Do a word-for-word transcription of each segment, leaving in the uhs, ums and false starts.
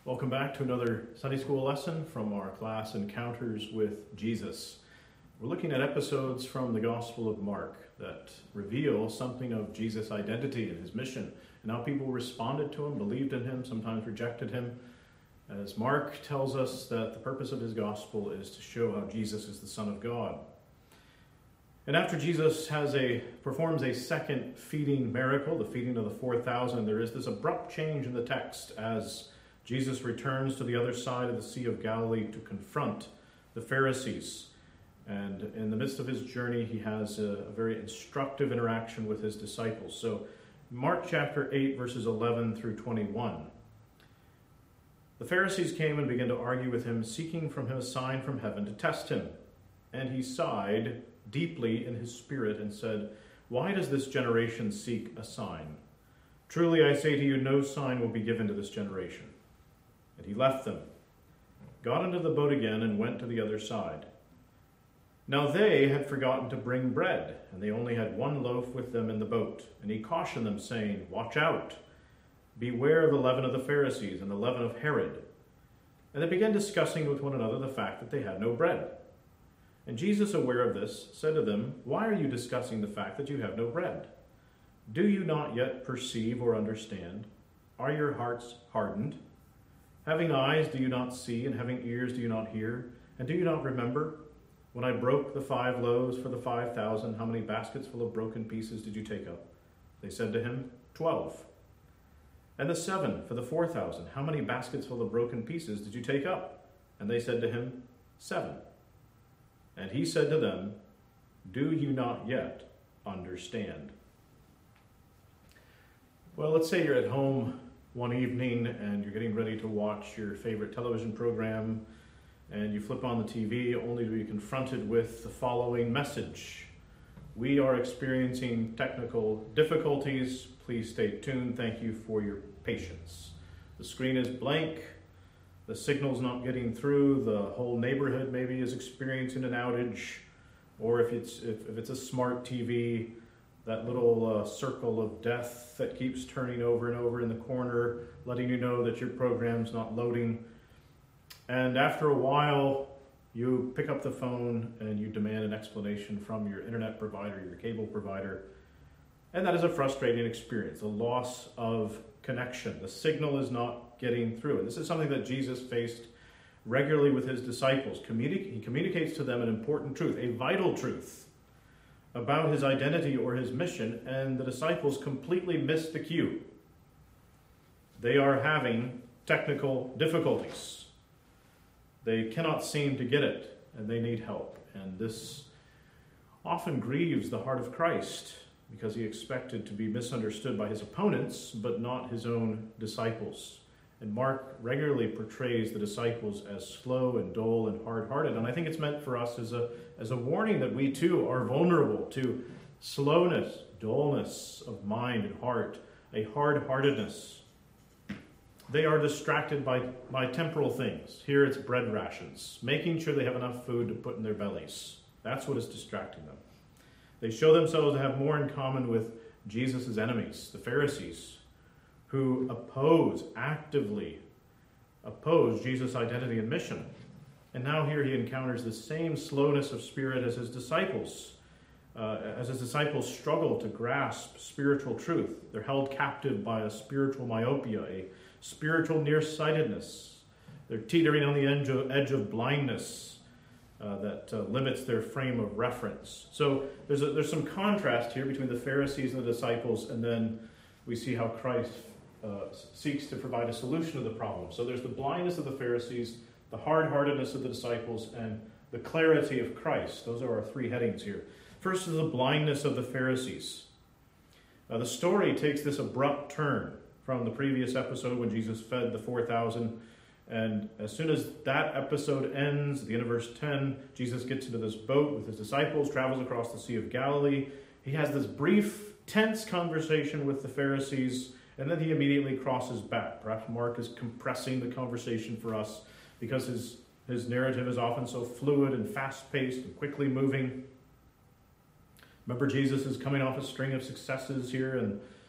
Welcome back to another Sunday school lesson from our class Encounters with Jesus. We're looking at episodes from the Gospel of Mark that reveal something of Jesus' identity and his mission, and how people responded to him, believed in him, sometimes rejected him. As Mark tells us that the purpose of his gospel is to show how Jesus is the Son of God. And after Jesus has a performs a second feeding miracle, the feeding of the four thousand, there is this abrupt change in the text as Jesus returns to the other side of the Sea of Galilee to confront the Pharisees. And in the midst of his journey, he has a, a very instructive interaction with his disciples. So Mark chapter eight, verses eleven through twenty-one. The Pharisees came and began to argue with him, seeking from him a sign from heaven to test him. And he sighed deeply in his spirit and said, "Why does this generation seek a sign? Truly I say to you, no sign will be given to this generation." And he left them, got into the boat again, and went to the other side. Now they had forgotten to bring bread, and they only had one loaf with them in the boat. And he cautioned them, saying, "Watch out, beware of the leaven of the Pharisees and the leaven of Herod." And they began discussing with one another the fact that they had no bread. And Jesus, aware of this, said to them, "Why are you discussing the fact that you have no bread? Do you not yet perceive or understand? Are your hearts hardened? Having eyes, do you not see? And having ears, do you not hear? And do you not remember? When I broke the five loaves for the five thousand, how many baskets full of broken pieces did you take up?" They said to him, "Twelve." "And the seven for the four thousand, how many baskets full of broken pieces did you take up?" And they said to him, "Seven." And he said to them, "Do you not yet understand?" Well, let's say you're at home one evening and you're getting ready to watch your favorite television program, and you flip on the T V only to be confronted with the following message: "We are experiencing technical difficulties. Please stay tuned. Thank you for your patience." The screen is blank. The signal's not getting through. The whole neighborhood maybe is experiencing an outage. Or if it's if, if it's a smart T V, that little uh, circle of death that keeps turning over and over in the corner, letting you know that your program's not loading. And after a while, you pick up the phone and you demand an explanation from your internet provider, your cable provider. And that is a frustrating experience, the loss of connection. The signal is not getting through. And this is something that Jesus faced regularly with his disciples. Communi- he communicates to them an important truth, a vital truth about his identity or his mission, and the disciples completely miss the cue. They are having technical difficulties. They cannot seem to get it, and they need help. And this often grieves the heart of Christ, because he expected to be misunderstood by his opponents, but not his own disciples. And Mark regularly portrays the disciples as slow and dull and hard-hearted. And I think it's meant for us as a, as a warning that we too are vulnerable to slowness, dullness of mind and heart, a hard-heartedness. They are distracted by, by temporal things. Here it's bread rations, making sure they have enough food to put in their bellies. That's what is distracting them. They show themselves to have more in common with Jesus' enemies, the Pharisees, who oppose, actively oppose Jesus' identity and mission. And now here he encounters the same slowness of spirit as his disciples, uh, as his disciples struggle to grasp spiritual truth. They're held captive by a spiritual myopia, a spiritual nearsightedness. They're teetering on the edge of, edge of blindness uh, that uh, limits their frame of reference. So there's, a, there's some contrast here between the Pharisees and the disciples, and then we see how Christ Uh, seeks to provide a solution to the problem. So there's the blindness of the Pharisees, the hard-heartedness of the disciples, and the clarity of Christ. Those are our three headings here. First is the blindness of the Pharisees. Uh, the story takes this abrupt turn from the previous episode when Jesus fed the four thousand, and as soon as that episode ends, at the end of verse ten, Jesus gets into this boat with his disciples, travels across the Sea of Galilee. He has this brief, tense conversation with the Pharisees, and then he immediately crosses back. Perhaps Mark is compressing the conversation for us because his, his narrative is often so fluid and fast-paced and quickly moving. Remember, Jesus is coming off a string of successes here, and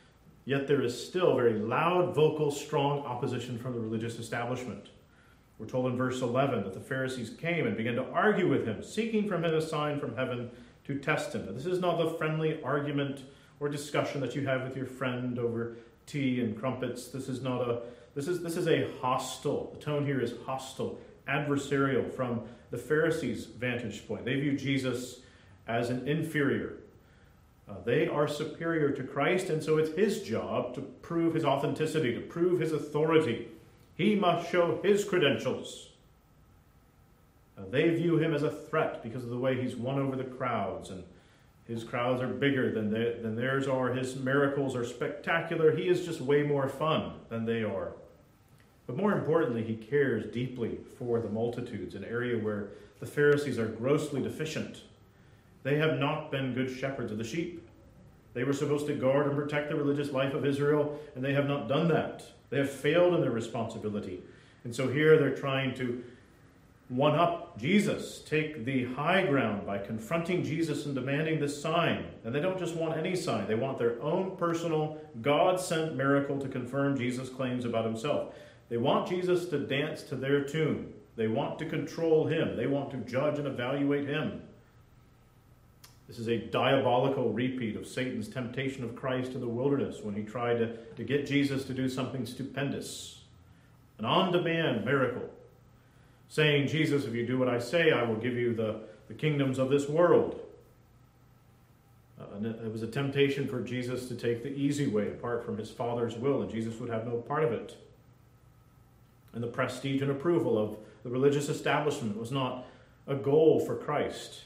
Yet there is still very loud, vocal, strong opposition from the religious establishment. We're told in verse eleven that the Pharisees came and began to argue with him, seeking from him a sign from heaven to test him. But this is not the friendly argument or discussion that you have with your friend over tea and crumpets. This is not a this is this is a hostile. The tone here is hostile, adversarial from the Pharisees' vantage point. They view Jesus as an inferior. Uh, they are superior to Christ, and so it's his job to prove his authenticity, to prove his authority. He must show his credentials. Uh, they view him as a threat because of the way he's won over the crowds, and his crowds are bigger than, they, than theirs are. His miracles are spectacular. He is just way more fun than they are. But more importantly, he cares deeply for the multitudes, an area where the Pharisees are grossly deficient. They have not been good shepherds of the sheep. They were supposed to guard and protect the religious life of Israel, and they have not done that. They have failed in their responsibility. And so here they're trying to one-up Jesus, take the high ground by confronting Jesus and demanding this sign. And they don't just want any sign. They want their own personal, God-sent miracle to confirm Jesus' claims about himself. They want Jesus to dance to their tune. They want to control him. They want to judge and evaluate him. This is a diabolical repeat of Satan's temptation of Christ in the wilderness when he tried to, to get Jesus to do something stupendous. An on-demand miracle. Saying, Jesus, if you do what I say, I will give you the, the kingdoms of this world. Uh, and it was a temptation for Jesus to take the easy way apart from his Father's will, and Jesus would have no part of it. And the prestige and approval of the religious establishment was not a goal for Christ.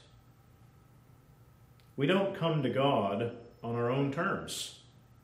We don't come to God on our own terms.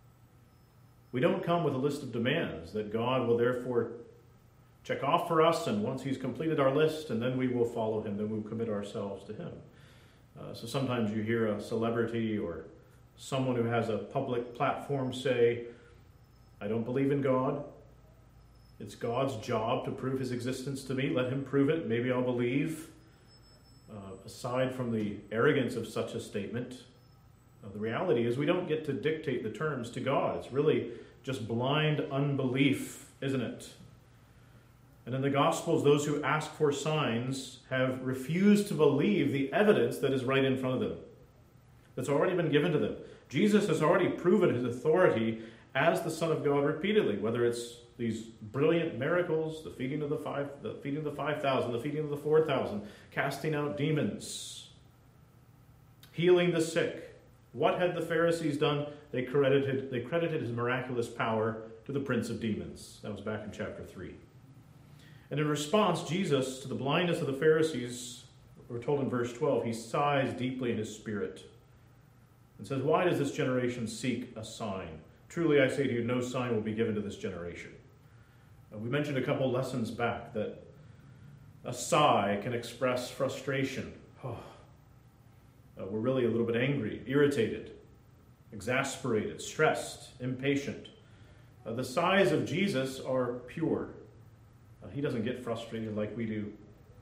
We don't come with a list of demands that God will therefore check off for us, and once he's completed our list, and then we will follow him, then we'll commit ourselves to him. Uh, so sometimes you hear a celebrity or someone who has a public platform say, I don't believe in God. It's God's job to prove his existence to me. Let him prove it. Maybe I'll believe. Uh, aside from the arrogance of such a statement, uh, the reality is we don't get to dictate the terms to God. It's really just blind unbelief, isn't it? And in the Gospels, those who ask for signs have refused to believe the evidence that is right in front of them, that's already been given to them. Jesus has already proven his authority as the Son of God repeatedly, whether it's these brilliant miracles, the feeding of the five, the feeding of the five thousand, the feeding of the four thousand, casting out demons, healing the sick. What had the Pharisees done? They credited, they credited his miraculous power to the prince of demons. That was back in chapter three. And in response, Jesus, to the blindness of the Pharisees, we're told in verse twelve, he sighs deeply in his spirit and says, why does this generation seek a sign? Truly I say to you, no sign will be given to this generation. Uh, we mentioned a couple lessons back that a sigh can express frustration. Oh, uh, we're really a little bit angry, irritated, exasperated, stressed, impatient. Uh, the sighs of Jesus are pure. Uh, he doesn't get frustrated like we do.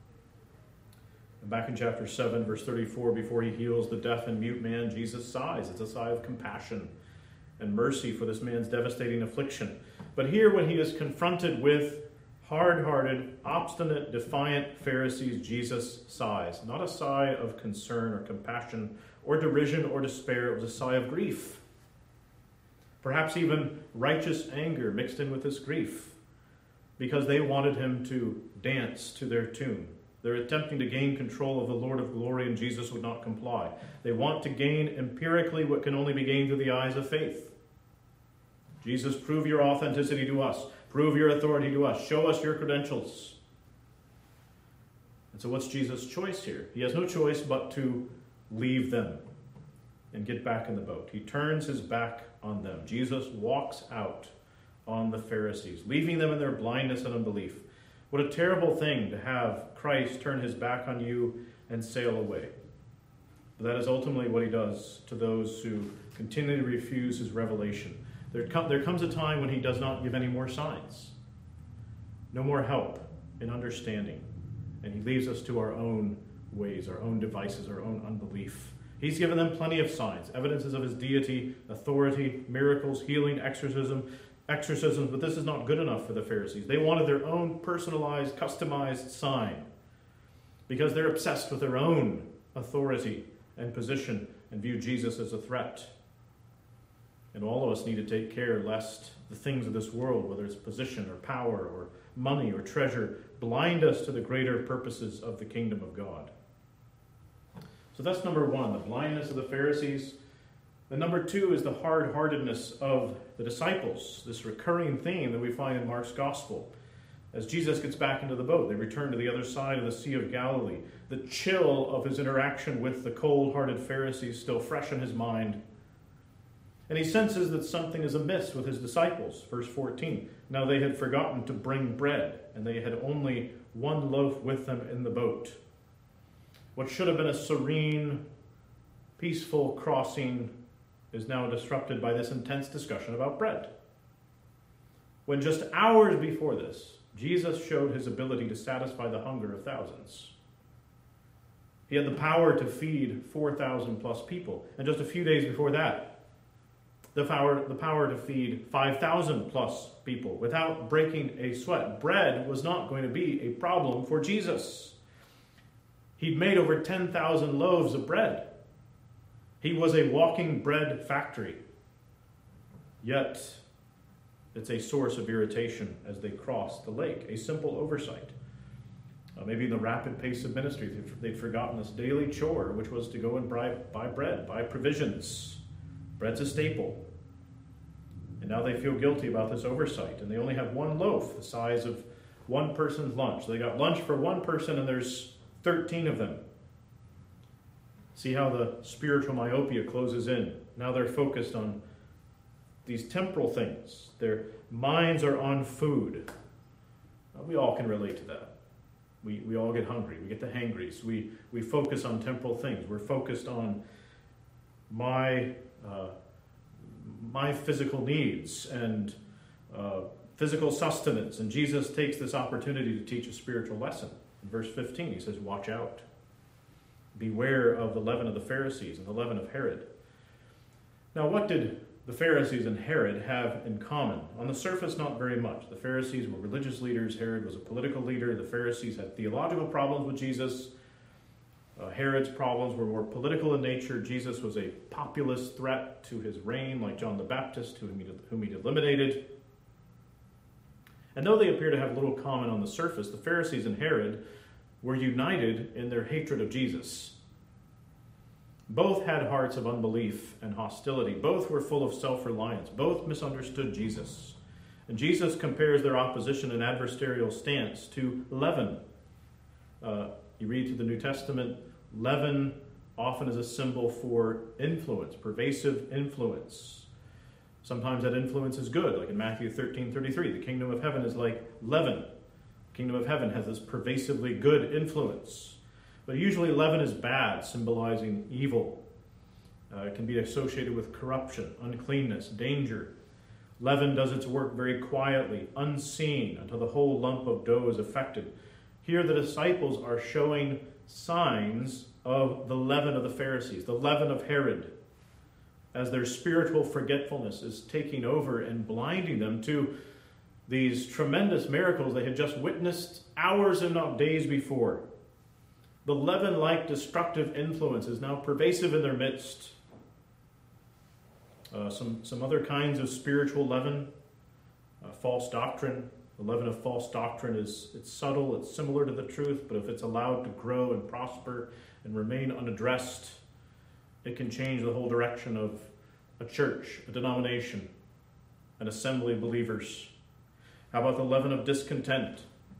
And back in chapter seven, verse thirty-four, before he heals the deaf and mute man, Jesus sighs. It's a sigh of compassion and mercy for this man's devastating affliction. But here, when he is confronted with hard-hearted, obstinate, defiant Pharisees, Jesus sighs. Not a sigh of concern or compassion or derision or despair. It was a sigh of grief. Perhaps even righteous anger mixed in with this grief, because they wanted him to dance to their tune. They're attempting to gain control of the Lord of glory, and Jesus would not comply. They want to gain empirically what can only be gained through the eyes of faith. Jesus, prove your authenticity to us. Prove your authority to us. Show us your credentials. And so what's Jesus' choice here? He has no choice but to leave them and get back in the boat. He turns his back on them. Jesus walks out on the Pharisees, leaving them in their blindness and unbelief. What a terrible thing to have Christ turn his back on you and sail away. But that is ultimately what he does to those who continually refuse his revelation. There, com- there comes a time when he does not give any more signs, no more help in understanding, and he leaves us to our own ways, our own devices, our own unbelief. He's given them plenty of signs, evidences of his deity, authority, miracles, healing, exorcism, exorcisms, but this is not good enough for the Pharisees. They wanted their own personalized, customized sign because they're obsessed with their own authority and position and view Jesus as a threat. And all of us need to take care lest the things of this world, whether it's position or power or money or treasure, blind us to the greater purposes of the kingdom of God. So that's number one, the blindness of the Pharisees. And number two is the hard-heartedness of the disciples, this recurring theme that we find in Mark's gospel. As Jesus gets back into the boat, they return to the other side of the Sea of Galilee. The chill of his interaction with the cold-hearted Pharisees still fresh in his mind. And he senses that something is amiss with his disciples. Verse fourteen, now they had forgotten to bring bread, and they had only one loaf with them in the boat. What should have been a serene, peaceful crossing is now disrupted by this intense discussion about bread. When just hours before this, Jesus showed his ability to satisfy the hunger of thousands. He had the power to feed four thousand plus people. And just a few days before that, the power, the power to feed five thousand plus people without breaking a sweat. Bread was not going to be a problem for Jesus. He'd made over ten thousand loaves of bread. He was a walking bread factory. Yet, it's a source of irritation as they cross the lake. A simple oversight. Uh, maybe in the rapid pace of ministry, they'd, they'd forgotten this daily chore, which was to go and buy, buy bread, buy provisions. Bread's a staple. And now they feel guilty about this oversight. And they only have one loaf, the size of one person's lunch. They got lunch for one person, and there's thirteen of them. See how the spiritual myopia closes in. Now they're focused on these temporal things. Their minds are on food. Now, we all can relate to that. We we all get hungry. We get the hangries. We, we focus on temporal things. We're focused on my, uh, my physical needs and uh, physical sustenance. And Jesus takes this opportunity to teach a spiritual lesson. In verse fifteen, he says, watch out. Beware of the leaven of the Pharisees and the leaven of Herod. Now, what did the Pharisees and Herod have in common? On the surface, not very much. The Pharisees were religious leaders. Herod was a political leader. The Pharisees had theological problems with Jesus. Uh, Herod's problems were more political in nature. Jesus was a populist threat to his reign, like John the Baptist, whom he, whom he eliminated. And though they appear to have little common on the surface, the Pharisees and Herod were united in their hatred of Jesus. Both had hearts of unbelief and hostility. Both were full of self-reliance. Both misunderstood Jesus. And Jesus compares their opposition and adversarial stance to leaven. Uh, you read through the New Testament, leaven often is a symbol for influence, pervasive influence. Sometimes that influence is good, like in Matthew thirteen thirty-three. The kingdom of heaven is like leaven. The kingdom of heaven has this pervasively good influence. But usually leaven is bad, symbolizing evil. Uh, it can be associated with corruption, uncleanness, danger. Leaven does its work very quietly, unseen, until the whole lump of dough is affected. Here the disciples are showing signs of the leaven of the Pharisees, the leaven of Herod, as their spiritual forgetfulness is taking over and blinding them to these tremendous miracles they had just witnessed hours and not days before. The leaven-like destructive influence is now pervasive in their midst. Uh, some, some other kinds of spiritual leaven, uh, false doctrine. The leaven of false doctrine is it's subtle, it's similar to the truth, but if it's allowed to grow and prosper and remain unaddressed, it can change the whole direction of a church, a denomination, an assembly of believers. How about the leaven of discontent?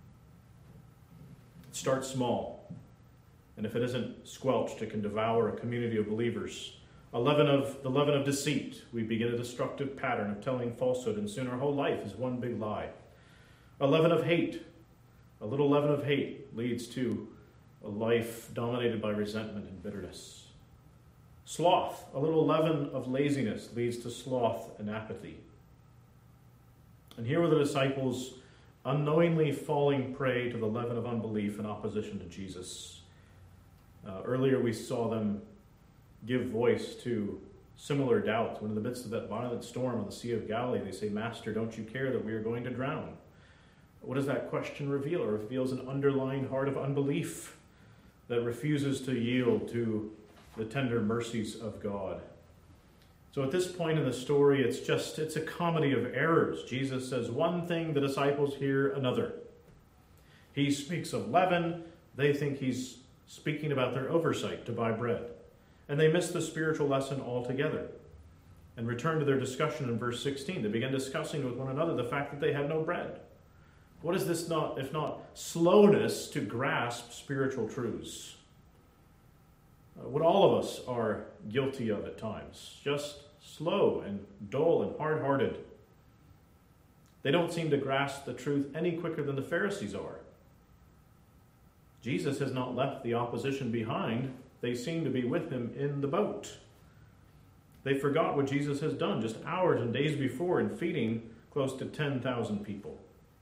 It starts small, and if it isn't squelched, it can devour a community of believers. A leaven of the leaven of deceit. We begin a destructive pattern of telling falsehood, and soon our whole life is one big lie. A leaven of hate. A little leaven of hate leads to a life dominated by resentment and bitterness. Sloth. A little leaven of laziness leads to sloth and apathy. And here were the disciples unknowingly falling prey to the leaven of unbelief in opposition to Jesus. Uh, earlier we saw them give voice to similar doubts. When in the midst of that violent storm on the Sea of Galilee, they say, "Master, don't you care that we are going to drown?" What does that question reveal? It reveals an underlying heart of unbelief that refuses to yield to the tender mercies of God. So at this point in the story, it's just, it's a comedy of errors. Jesus says one thing, the disciples hear another. He speaks of leaven. They think he's speaking about their oversight to buy bread. And they miss the spiritual lesson altogether and return to their discussion in verse sixteen. They begin discussing with one another the fact that they have no bread. What is this not, if not slowness to grasp spiritual truths? Uh, what all of us are guilty of at times. Just slow and dull and hard-hearted. They don't seem to grasp the truth any quicker than the Pharisees are. Jesus has not left the opposition behind. They seem to be with him in the boat. They forgot what Jesus has done just hours and days before in feeding close to ten thousand people.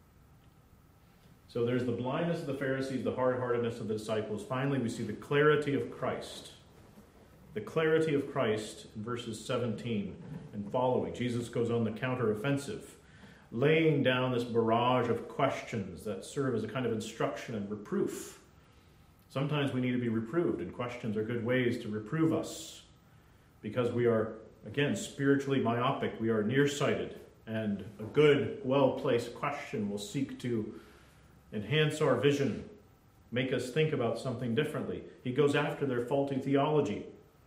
So there's the blindness of the Pharisees, the hard-heartedness of the disciples. Finally, we see the clarity of Christ. The clarity of Christ in verses seventeen and following. Jesus goes on the counteroffensive, laying down this barrage of questions that serve as a kind of instruction and reproof. Sometimes we need to be reproved, and questions are good ways to reprove us because we are, again, spiritually myopic. We are nearsighted, and a good, well-placed question will seek to enhance our vision, make us think about something differently. He goes after their faulty theology.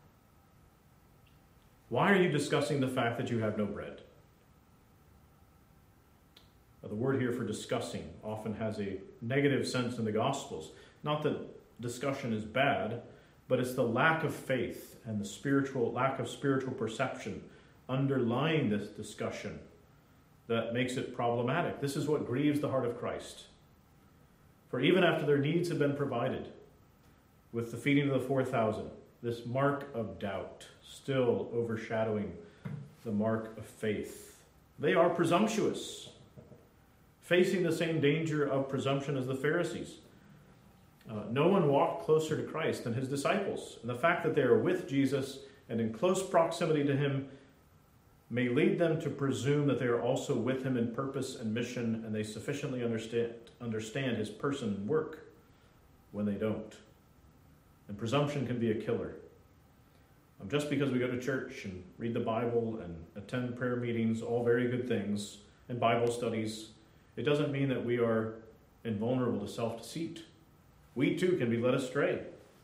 Why are you discussing the fact that you have no bread? Now, the word here for discussing often has a negative sense in the Gospels. Not that discussion is bad, but it's the lack of faith and the spiritual lack of spiritual perception underlying this discussion that makes it problematic. This is what grieves the heart of Christ. For even after their needs have been provided, with the feeding of the four thousand, this mark of doubt still overshadowing the mark of faith. They are presumptuous, facing the same danger of presumption as the Pharisees. Uh, no one walked closer to Christ than his disciples. And the fact that they are with Jesus and in close proximity to him may lead them to presume that they are also with him in purpose and mission, and they sufficiently understand, understand his person and work when they don't. And presumption can be a killer. Um, just because we go to church and read the Bible and attend prayer meetings, all very good things, and Bible studies, it doesn't mean that we are invulnerable to self-deceit. We too can be led astray.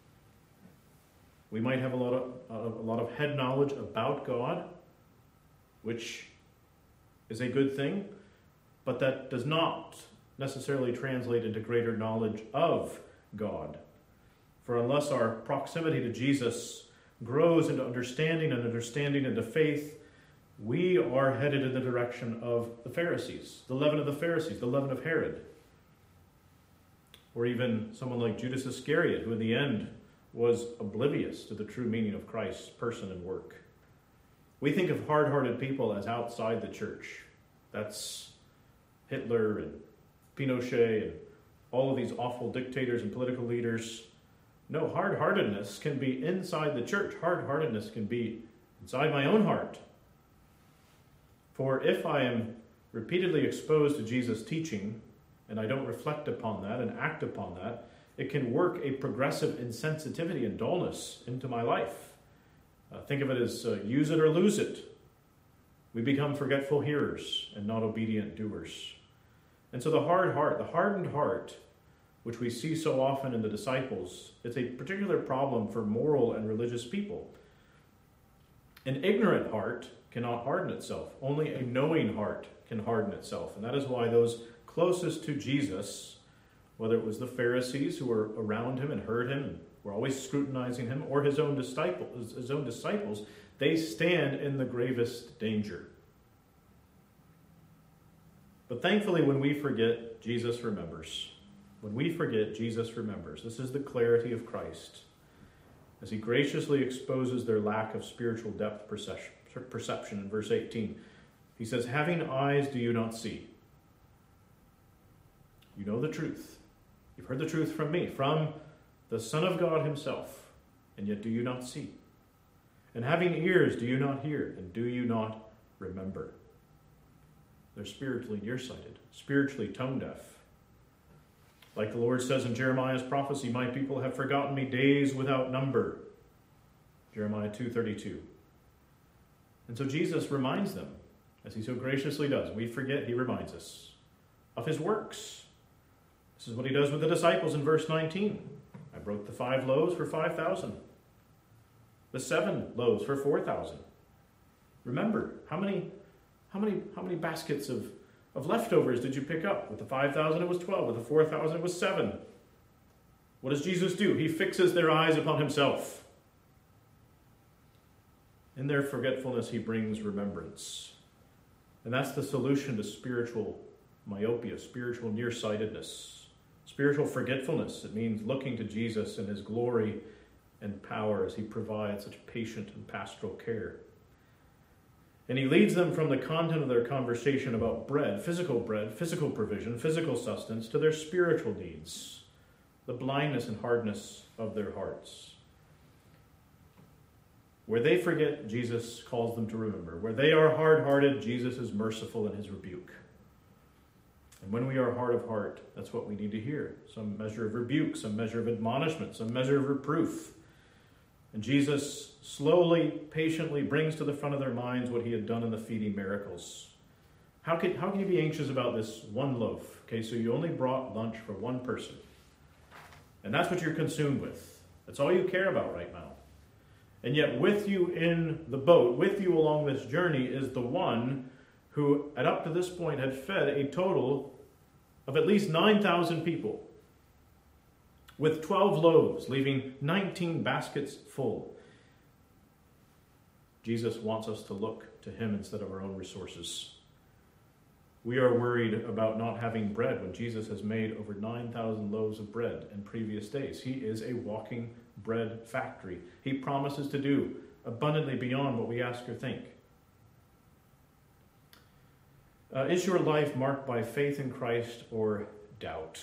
We might have a lot of uh, a lot of head knowledge about God, which is a good thing, but that does not necessarily translate into greater knowledge of God. For unless our proximity to Jesus grows into understanding and understanding into faith, we are headed in the direction of the Pharisees, the leaven of the Pharisees, the leaven of Herod. Or even someone like Judas Iscariot, who in the end was oblivious to the true meaning of Christ's person and work. We think of hard-hearted people as outside the church. That's Hitler and Pinochet and all of these awful dictators and political leaders. No, hard-heartedness can be inside the church. Hard-heartedness can be inside my own heart. For if I am repeatedly exposed to Jesus' teaching, and I don't reflect upon that and act upon that, it can work a progressive insensitivity and dullness into my life. Uh, think of it as uh, use it or lose it. We become forgetful hearers and not obedient doers. And so the hard heart, the hardened heart, which we see so often in the disciples, it's a particular problem for moral and religious people. An ignorant heart cannot harden itself. Only a knowing heart can harden itself. And that is why those closest to Jesus, whether it was the Pharisees who were around him and heard him and were always scrutinizing him, or his own disciples, his own disciples, they stand in the gravest danger. But thankfully, when we forget, Jesus remembers. When we forget, Jesus remembers. This is the clarity of Christ, as he graciously exposes their lack of spiritual depth perception in verse eighteen. He says, "Having eyes, do you not see? You know the truth. You've heard the truth from me, from the Son of God himself, and yet do you not see? And having ears, do you not hear? And do you not remember? They're spiritually nearsighted, spiritually tone deaf. Like the Lord says in Jeremiah's prophecy, my people have forgotten me days without number. Jeremiah two thirty-two. And so Jesus reminds them, as he so graciously does. We forget, he reminds us of his works. This is what he does with the disciples in verse nineteen. I broke the five loaves for five thousand. The seven loaves for four thousand. Remember, how many, how many, how many baskets of, of leftovers did you pick up? With the five thousand it was twelve. With the four thousand it was seven. What does Jesus do? He fixes their eyes upon himself. In their forgetfulness, he brings remembrance. And that's the solution to spiritual myopia, spiritual nearsightedness, spiritual forgetfulness. It means looking to Jesus and his glory and power as he provides such patient and pastoral care. And he leads them from the content of their conversation about bread, physical bread, physical provision, physical sustenance, to their spiritual needs, the blindness and hardness of their hearts. Where they forget, Jesus calls them to remember. Where they are hard-hearted, Jesus is merciful in his rebuke. And when we are hard of heart, that's what we need to hear. Some measure of rebuke, some measure of admonishment, some measure of reproof. And Jesus slowly, patiently brings to the front of their minds what he had done in the feeding miracles. How can, how can you be anxious about this one loaf? Okay, so you only brought lunch for one person. And that's what you're consumed with. That's all you care about right now. And yet with you in the boat, with you along this journey, is the one who, at up to this point, had fed a total of at least nine thousand people with twelve loaves, leaving nineteen baskets full. Jesus wants us to look to him instead of our own resources. We are worried about not having bread when Jesus has made over nine thousand loaves of bread in previous days. He is a walking bread factory. He promises to do abundantly beyond what we ask or think. Uh, is your life marked by faith in Christ or doubt?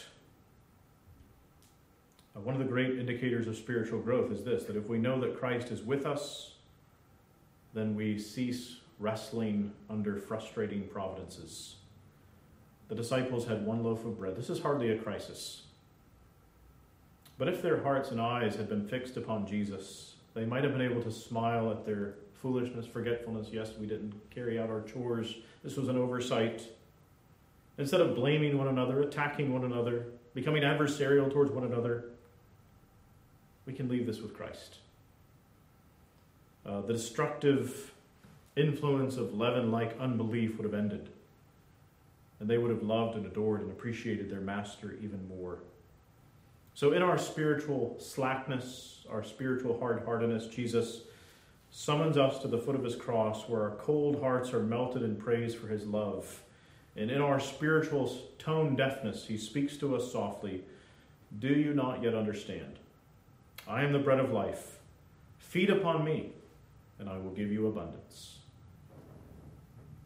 Uh, one of the great indicators of spiritual growth is this, that if we know that Christ is with us, then we cease wrestling under frustrating providences. The disciples had one loaf of bread. This is hardly a crisis. But if their hearts and eyes had been fixed upon Jesus, they might have been able to smile at their foolishness, forgetfulness. Yes, we didn't carry out our chores. This was an oversight. Instead of blaming one another, attacking one another, becoming adversarial towards one another, we can leave this with Christ. Uh, the destructive influence of leaven-like unbelief would have ended. And they would have loved and adored and appreciated their master even more. So in our spiritual slackness, our spiritual hard-heartedness, Jesus summons us to the foot of his cross where our cold hearts are melted in praise for his love. And in our spiritual tone deafness, he speaks to us softly. Do you not yet understand? I am the bread of life. Feed upon me, and I will give you abundance.